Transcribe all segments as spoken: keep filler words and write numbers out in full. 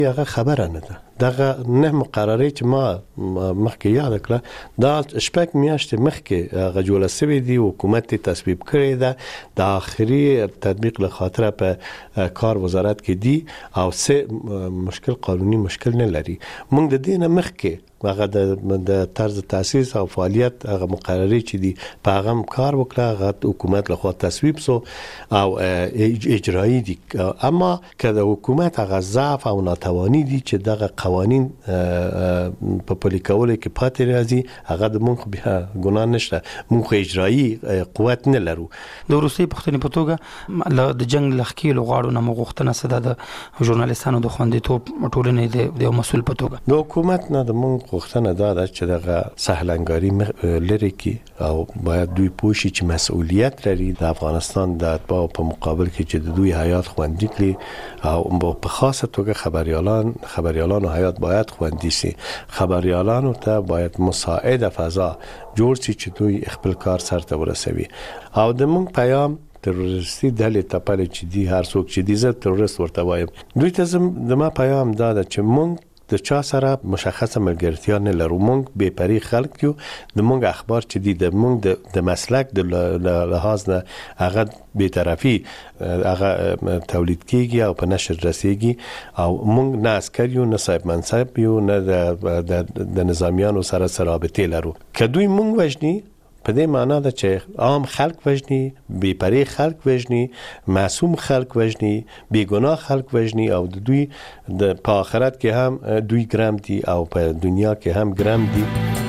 هغه خبره نه ده. دغه نه مقررې چې ما مخکې یاد کړه دا شپږ میاشتې مخکې هغه جوړه سوې دي، حکومت یې تصویب کړې ده، د آخري تطبیق له خاطره په کار وزارت کې دي او څه مشکل قانوني مشکل نه لري. موږ د دې نه مخکې هغه د طرز تاسیس او فعالیت هغه مقررې چې دي په هغه کار وکړه، هغه حکومت له خوا تصویب سو او اجرایی دي. اما که د حکومت هغه ضعف او ناتوانی دي چې دغه قوانین په پلي کولو کې پاتې راځي، هغه د موږ بیا ګناه نشته، موږ اجرایی قوت نه لرو. د روسي پښتنې په توګه د جنگ لخکېلو غاړو نه مغوښتنه سده د ژورنالیستانو د خوندیتوب ټولنې د یو مسؤل په توګه د حکومت نه د موږ غوښتنه دا ده چې دغه سهلنګاري لري کې او باید دوی پوه شي چې مسؤلیت لري د افغانستان د اتباعو په مقابل کې چې د دوی حیات خوندي کړي او په خاصه توګه خبریالان خبریالانو حیات باید خوندي شي. خبریالانو ته باید مساعده فضا جوړ شي چې دوی خپل کار سرته ورسوي. او د موږ پیام تروریستي ډلې ته پلي چې دی هر څوک چې دی زه تروریست ورته وایم، دوی ته زما پیام دا ده چې موږ د چا سره مشخصه ملګرتیا نه لرو. موږ بې پرې خلک یو، د موږ اخبار چې دي د موږ د مسلک د لحاظ نه هغه بې طرفي هغه تولید کیږي او په نشر رسیږي او موږ نه عسکر یو، نه صاحب منصب یو، نه د نظامیانو سره سره رابطې لرو. که دوی موږ وژني په دې معنا ده چې عام خلک وژني، بې پرې خلک وژني، معصوم خلک وژني، بې ګناه خلک وژني او د دوی د په آخرت کې هم دوی ګرم دي او په دنیا کې هم ګرم دي.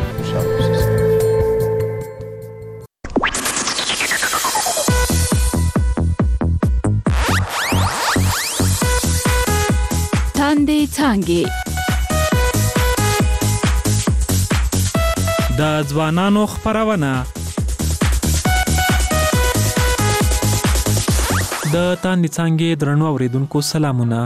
تاندې څانګې د ځوانانو خپرونه. د تاندې څانګې درنو اوریدونکو سلامونه.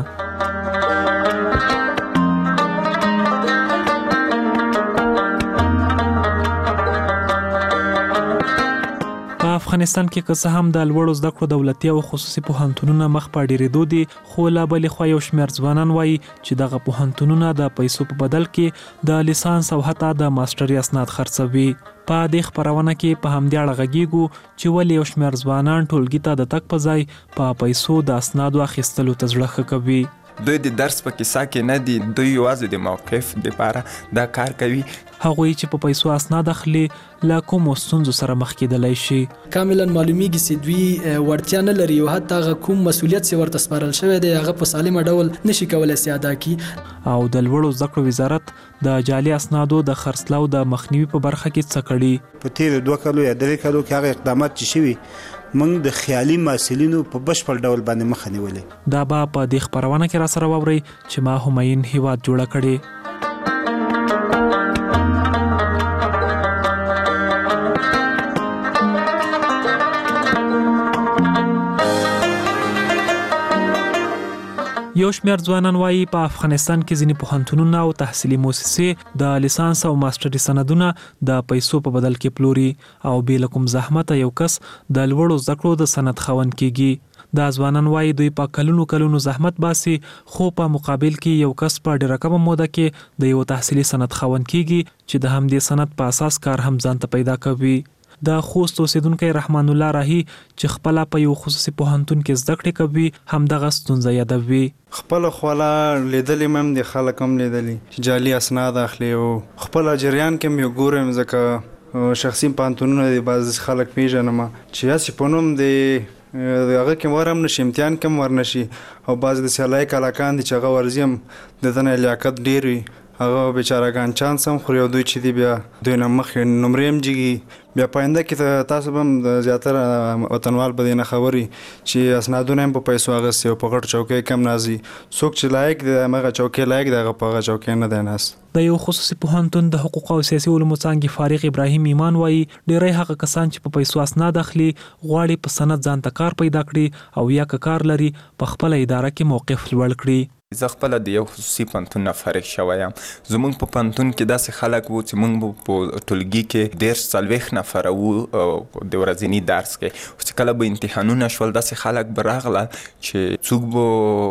افغانستان کې که څه هم د لوړو زده کړو دولتي او خصوصي پوهنتونونه مخ په ډیرېدو دي، خو لا بلې خوا یو شمېر ځوانان وایي چې دغه پوهنتونونه د پیسو په بدل کې د لیسانس او حتی د ماسټري اسناد خرڅوي. په دې خپرونه کې په همدې اړه غږیږو چې ولې یو شمېر ځوانان ټولګي ته د تګ په ځای په پیسو د اسنادو اخیستلو ته زړه ښه کوي. دوی د درس په کیسه کې نه دي، دوی یوازې د موقف لپاره دا کار کوي. هغوی چې په پیسو اسناد اخلي له کومو ستونزو سره مخ کېدلی شي. کاملا معلومیږي چې دوی وړتیا نه لري او حتی هغه کوم مسؤلیت چې ورته سپارل شوی دی هغه په سالمه ډول نشي کولی چې ادا کړي. او د لوړو زده کړو وزارت د جعلي اسنادو د خرڅلاو د مخنیوي په برخه کې څه کړي؟ په تېرو دوه کالو یا درې کالو کې هغه اقدامات چې شوي موږ د خیالي محصلینو په بشپړ ډول باندې مخه نیولې. دا به په دې خپرونه کې را سره واورئ چې ما همایون هیواد جوړه کړې. یو شمېر ځوانان وایي په افغانستان کې ځینې پوهنتونونه او تحصیلي مؤسسې د لیسانس او ماسټري سندونه د پیسو په بدل کې پلوري او بې له کوم زحمته یو کس د لوړو زده کړو د سند خاوند کیږي. دا ځوانان وایي دوی په کلونو کلونو زحمت باسي خو په مقابل کې یو کس په ډېره کمه موده کې د یو تحصیلي سند خاوند کیږي چې د همدې سند په اساس کار هم ځان ته پیدا کوي. د خوست اوسیدونکی رحمان الله راهی چې خپل په یو خصوصي پوهنتون کې زده کړې کوي همدغه ستونزه یادوي. خپل خواله لیدلې مم د خلک هم لیدلې چې جعلي اسناد اخلي او خپل جریان کې مې ګورم ځکه شخصي پوهنتونونه د بعض خلک پیژنم چې هسې په نوم د هغه کې ورم نشي امتحان کې ورنشي او بعض د سیالای کلاکان دي چې هغه ورزیم د دنه لیاقت ډیر وي هغه بیچارهګان چانس هم خوري او دوی چې دی بیا دوی نه مخکې نمرې هم جګي بیا په آینده کې تاسو به هم زیاتره وطنوال به دې نه خبري چې اسنادونه هم په پیسو اخیستي او په غټ چوکۍ کم نازي څوک چې لایق دی همغه چوکۍ لایق دی هغه په هغه چوکۍ نه دی ناست. د یو خصوصي پوهنتون د حقوق او سیاسي علومو څانګې فارغ ابراهیم ایمان وایي ډېری هغه کسان چې په پیسو اسناد اخلي غواړي په سند ځان ته کار پیدا کړي او یا که کار لري په خپله اداره کې موقف لوړ کړي. زه خپله د یو خصوصي پوهنتون نه فارغ شوی یم. زموږ په پوهنتون کې داسې خلک وو چې موږ په ټولګي کې دېرش څلوېښت نفره وو د ورځني درس کې. چې کله به امتحانونه شول داسې خلک به راغلل چې څوک به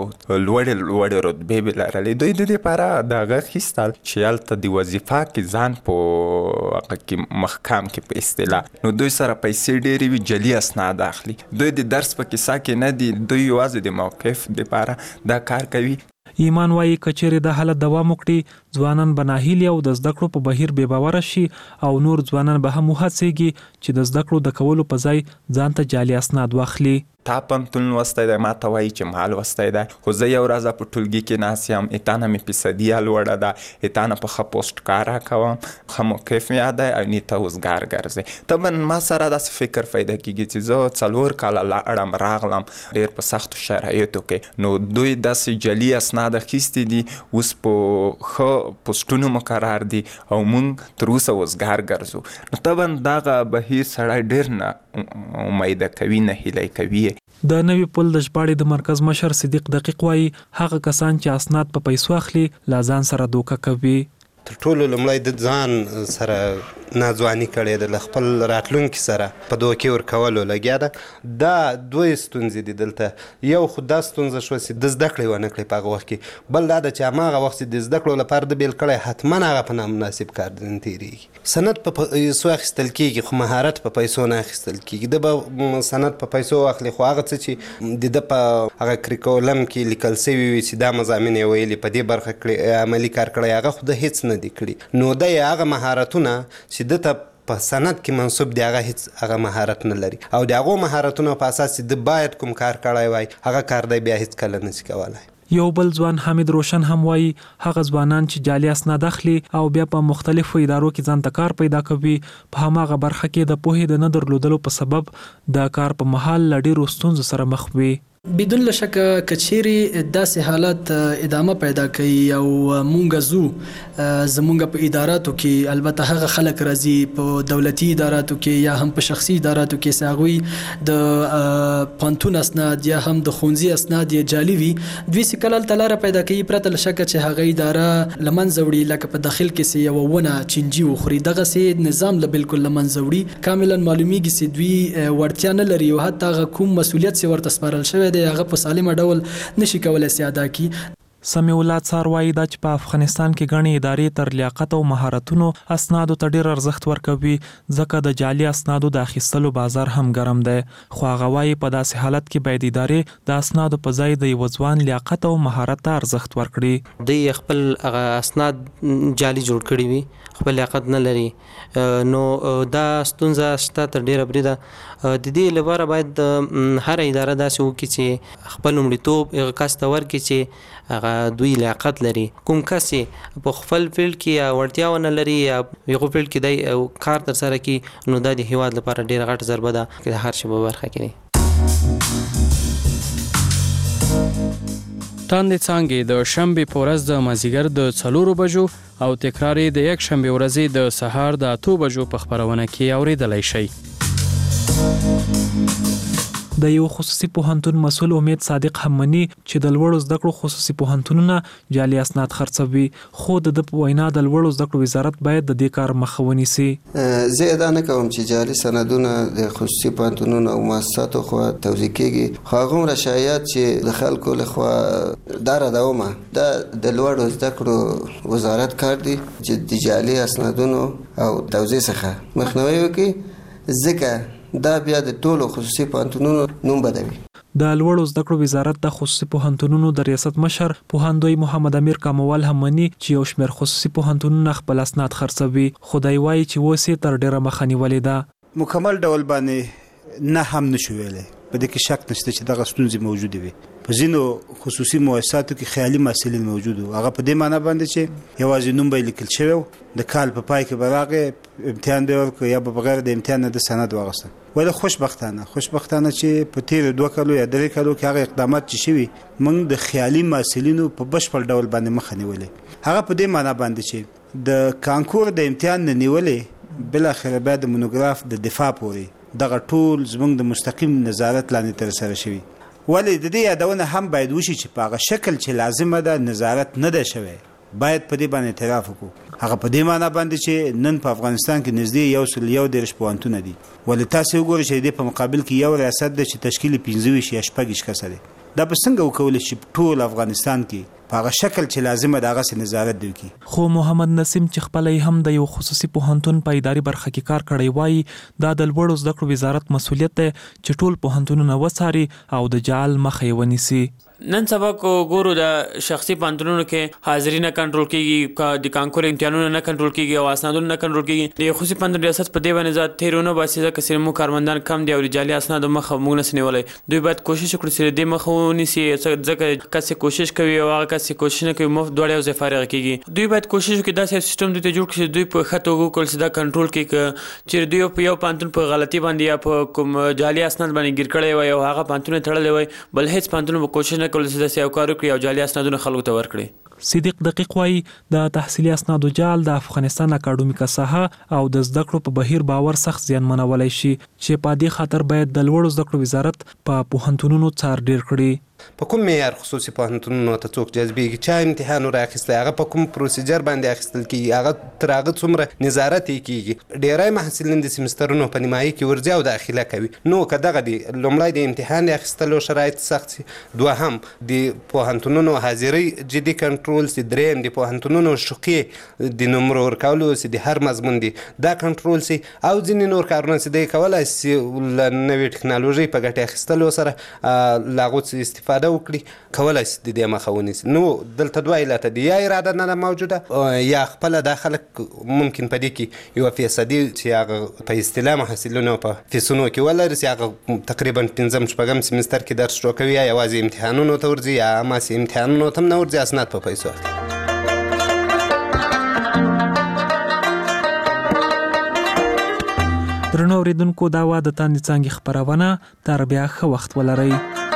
لوړې لوړې رتبې به لرلې. دوی د دې لپاره د هغه اخیستل چې هلته د وظیفه کې ځان په هغه کې محکم کې په اصطلاح نو دوی سره پیسې ډېرې وي، جعلي اسناد اخلي. دوی د درس په کیسه کې نه دي، دوی یوازې د موقف لپاره دا کار کوي. ایمان وایي کچېرې د حالت دوام وکړي ځوانان به ناهیلي او د زده کړو په بهیر بې باوره شي او نور ځوانان به هم وهڅېږي چې د زده کړو د کولو په ځای ځان ته جعلي اسناد واخلي. تا پوهنتون لوستی دی، ما ته وایي چې ما لوستی دی، خو زه یو ورځ په ټولګي کې ناست یم، اتا نه مې فیصدیه لوړه ده، اتا نه په ښه پوسټ کار کوم، ښه موقف مې یاد دی او نه ته اوزګار ګرځې. طبعا ما سره داسې فکر پیدا کېږي چې زه څلور کاله لاړم راغلم ډېر په سختو شرایطو کې، نو دوی داسې جعلي اسناد اخیستي دي، اوس په ښه پوسټونو مقرر دي او موږ تر اوسه اوزګار ګرځو. نو طبعا دغه بهیر سړی ډېر نه امیده کوي، نه هیلی کوي. د نوي پل د ژباړې د مرکز مشر صدیق دقیق وایي هغه کسان چې اسناد په پیسو اخلي لا ځان سره دوکه کوي. تر ټولو لومړی د ځان سره ناځواني کړې ده، له خپل راتلونکي سره په دوکې ورکولو لګیا ده. دا دوی ستونزې دي دلته. یو خو دا ستونزه شوه چې د زده کړې ونه کړې په هغه وخت کې، بل دا ده چې هماغه وخت چې د زده کړو لپاره د بیل کړی حتما هغه په نامناسب کار تېرېږي. سند په پیسو اخیستل کېږي خو مهارت په پیسو نه اخیستل کېږي. ده به سند په پیسو واخلي خو هغه څه چې د ده په هغه کریکولم کې لیکل سوي وي چې دا مضامین یې ویلي په دې برخه کې عملي کار کړی، هغه خو ده هېڅ نه دي کړي. نو ده یې هغه مهارتونه چې ده ته په سند کې منصوب دی هغه هیڅ هغه مهارت نه لري او د هغو مهارتونو په اساس چې د باید کوم کار کړی وای هغه کار دی بیا هیڅ کله نشي کولی. یو بل ځوان حمید روشن هم وایي هغه ځوانان چې جعلي اسناد اخلي او بیا په مختلفو ادارو کې ځان ته کار پیدا کوي په هماغه برخه کې د پوهې د نه درلودلو په سبب د کار په مهال له ډېرو ستونزو سره مخ وي. بدون لشکه کچېرې داسې حالت ادامه پیدا کوي او مونږ زو زمونږ په اداراتو کې البته هغه خلک راځي په دولتي اداراتو کې یا هم په شخصي اداراتو کې چې هغوی د پوهنتون اسناد یا هم د ښوونځي اسناد یې جعلي وي، دوی چې کله هلته لاره پیدا کوي پرته له شکه چې هغه اداره له منځه وړي، لکه په داخل کې چې یوه ونه چینجي وخوري، دغسې نظام له بالکل له منځه وړي. کاملا معلومیږي چې دوی وړتیا نه لري او حتی هغه کوم مسؤلیت چې ورته سپارل شوی دی هغه په سالمه ډول نشي کولی چې ادا کړي. سمیع الله څار وایي دا چې په افغانستان کې ګڼې ادارې تر لیاقت او مهارتونو اسنادو ته ډېر ارزښت ورکوي ځکه د جعلي اسنادو د اخیستلو بازار هم ګرم دی. خو هغه وایي په داسې حالت کې باید ادارې د اسنادو په ځای د یوه ځوان لیاقت او مهارت ته ارزښت ورکړي. دوی خپل هغه اسناد جعلي جوړ کړي وي، خپل لیاقت نه لري، نو دا ستونزه شته تر ډېره بریده. د دې لپاره باید هر اداره داسې وکړي چې خپل لومړیتوب هغه کس ته ورکړي چې هغه دوی لیاقت لري. کوم کس چې په خپل فیلډ کې یا وړتیا ونه لري یا یغه فیلډ کې دی کار ترسره کړي نو دا د هیواد لپاره ډېره غټه ضربه ده چې د هر شي په برخه کې. تاندې څانګې د شنبې په ورځ د مازدیګر د څلورو بجو او تکرار یې د یک شنبې ورځې د سهار د اتو بجو په خپرونه کې اوریدلی شئ. د یو خصوصي پوهنتون مسؤل امید صادق هم مني چې د لوړو زده کړو خصوصي پوهنتونونه جعلي اسناد خرڅوي، خو د ده په وینا د لوړو زده کړو وزارت باید د دې کار مخه ونیسي. زه ادعا نه کوم چې جعلي سندونه د خصوصي پوهنتونونو او مؤسساتو خوا توزیع کېږي، خو هغومره شایعات چې د خلکو لخوا دا ردومه دا د لوړو زده کړو وزارت کار دی چې د جعلي اسنادونو او توزیع څخه مخنیوی وکړي، ځکه دا بیا د ټولو خصوصي پوهنتونونو نوم بدوي. د لوړو زده کړو وزارت د خصوصي پوهنتونونو د ریاست مشر پوهندوی محمد امیر کاموال هم مني چې یو شمېر خصوصي پوهنتونونه خپل اسناد خرڅوي، خو دی وایي چې اوس یې تر ډېره مخه نیولې ده. مکمل ډول باندې نه هم نشو ویلی، په دې کې شک نشته چې دغه ستونزې موجودې وي. په ځینو خصوصي مؤسساتو کې خیالي محصلین موجود وو، هغه په دې معنا باندې چې یوازې نوم به یې لیکل شوی و، د کال په پای کې به راغی امتحان به یې ورکړ یا به بغیر د امتحان نه د سند واخیسته. ولې خوشبختانه خوشبختانه چې په تېرو دوه کالو یا درې کالو کې هغه اقدامات چې شوي موږ د خیالي محصلینو په بشپړ ډول باندې مخه نیولې. هغه په دې معنا باندې چې د کانکور د امتحان نه نیولې بالاخره باید د مونوګراف د دفاع پورې دغه ټول زموږ د مستقیم نظارت لاندې ترسره شوي ولې د دې یادونه هم باید وشي چې په هغه شکل چې لازمه ده نظارت نه ده شوی، باید په دې باندې اعتراف وکړو. هغه په دې معنی باندې چې نن په افغانستان کې نږدې یو سل یو دېرش پوهنتونه دي، ولې تاسو وګورئ چې د په مقابل کې یو ریاست ده چې تشکیل یې پنځه ویشت یا شپږ ویشت کسه دی. دا به څنګه وکولی شي ټول افغانستان کې په هغه شکل چې لازمه ده هغسې نظارت دی وکړي؟ خو محمد نسیم چې خپله هم د یو خصوصي پوهنتون په اداري برخه کې کار کړی وایي دا د لوړو زده کړو وزارت مسؤلیت دی چې ټول پوهنتونونه وڅاري او د جعل مخه یې ونیسي. نن سبا کو ګورو د شخصي پانتونونو کې حاضری نه کنټرول کیږي، د کانکور امتحانونه نه کنټرول کیږي او اسنادونه نه کنټرول کیږي. د خصوصي پانتون ریاست په دې باندې ذات تیرونه باسي ځکه چې مو کارمندان کم دي او جعلي اسناد مخه موږ نه سنولای. دوی باید کوشش وکړي چې د مخه ونیسي ځکه کسي کوشش کوي او هغه کسي کوشش نه کوي مفت دوړې او زفارغ کیږي. دوی باید کوشش وکړي دا سیستم د جوړ کړي دوی په خطو وګورل چې دا کنټرول کړي چې دوی په یو پانتون په غلطي باندې یا په کوم جعلي اسناد باندې ګیر کړي وي او هغه پانتون تړلې وي، بل هیڅ پانتون په کوشش نه کول چې دا او جعلي اسنادونه خلکو ته ورکړي. صدیق دقیق وایي د تحصیلي اسنادو جعل د افغانستان اکاډمیکه ساحه او د زده کړو په بهیر باور سخت زیانمنولی شي چې په دې خاطر باید د لوړو زده کړو وزارت په پوهنتونونو څار ډیر کړي. په کوم معیار خصوصي پوهنتونونو ته څوک جذبېږي، چا امتحان وراخیستی، هغه په کوم پروسیجر باندې اخیستل کېږي، هغه تر هغه څومره نظارت یې کېږي. ډېری محصلین د سیمسترونو په نیمایي کې ورځي او داخله کوي. نو که دغه دي لومړی د امتحان د اخیستلو شرایط سخت سي، دوهم د پوهنتونونو حاضرۍ جدي کنټرول سي، دریم د پوهنتونونو شقې د نمرو ورکولو سي، د هر مضمون دي دا کنټرول سي، او ځینې نور کارونه چې دی کولی سي له نوې ټکنالوژۍ په ګټې اخیستلو سره له هغو څخه استفاده وکړي، کولی شي د دې مخه ونیسي. نو دلته دوه علته دي، یا اراده نه ده موجوده یا خپله دا خلک ممکن په دې کې یوه فیصدي چې هغه په اصطلاح محصلینو په فیسونو کې ولري چې هغه تقریبا پنځم شپږم سیمستر کې درس شروع کوي، یا یوازې امتحانونو ته ورځي یا هماسې امتحانونو ته هم نه ورځي، اسناد په پیسو اخلي. درنو اورېدونکو دا وه د تاندې څانګې خپرونه. تر بیا ښه وخت ولرئ.